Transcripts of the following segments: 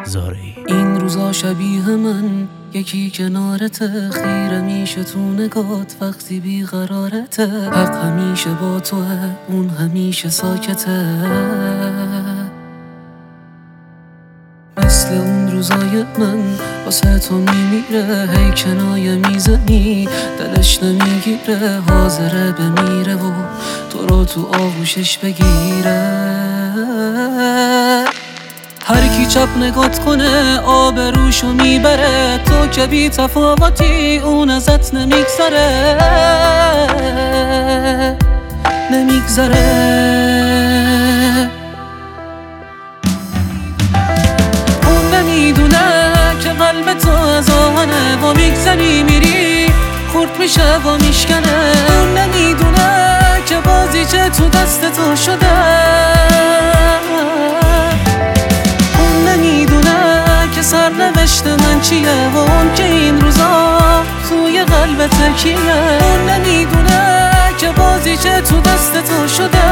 زارعی. این روزا شبیه من یکی کنارت، خیره میشه تو نگات وقتی بیقرارته. حق همیشه با توه، اون همیشه ساکته. مثل اون روزای من واسه تو میمیره، هی کنایه میزنی دلش نمیگیره. حاضره بمیره و تو رو تو آغوشش بگیره. هر کی چپ نگات کنه آبروشو میبره، تو که بی تفاوتی اون ازت نمیگذره. اون نمیدونه که قلب تو از آهنه و میگذری میری خورد میشه و میشکنه. اون نمیدونه که بازیچه تو دست تو شده. سرنوشت من چیه و اون که این روزا توی قلبت کیه. اون نمیدونه که بازیچه تو دست تو شده.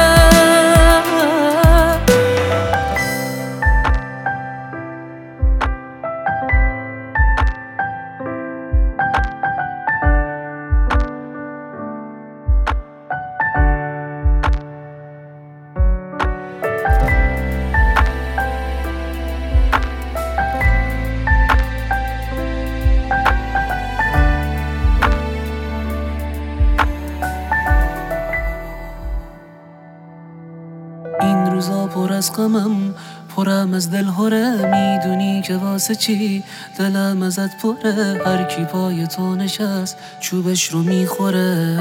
این روزا پر از غمم، پرم از دلهوره. میدونی که واسه چی دلم ازت پره. هر کی پای تو نشست چوبش رو میخوره.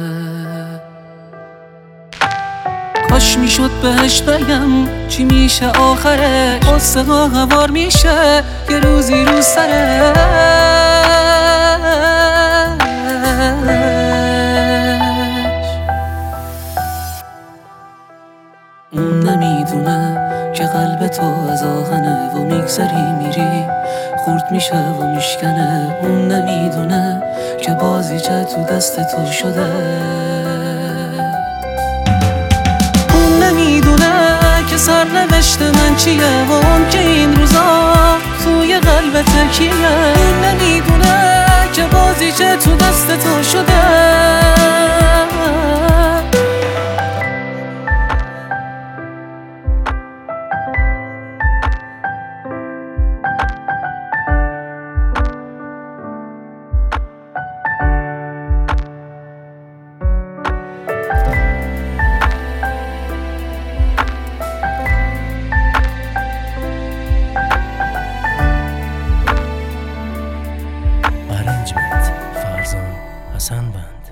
کاش میشد بهش بگم چی میشه آخره. قصه ها هوار میشه یه روزی رو سره. اون نمیدونه که قلب تو از آهنه و میگذری میری خورد میشه و میشکنه. اون نمیدونه که بازیچه تو دست تو شده. اون نمیدونه که سرنوشت من چیه و اون که این روزا توی قلبت کیه. اون نمیدونه که بازیچه تو دست تو شده. Arrangement فرزان حسن بند.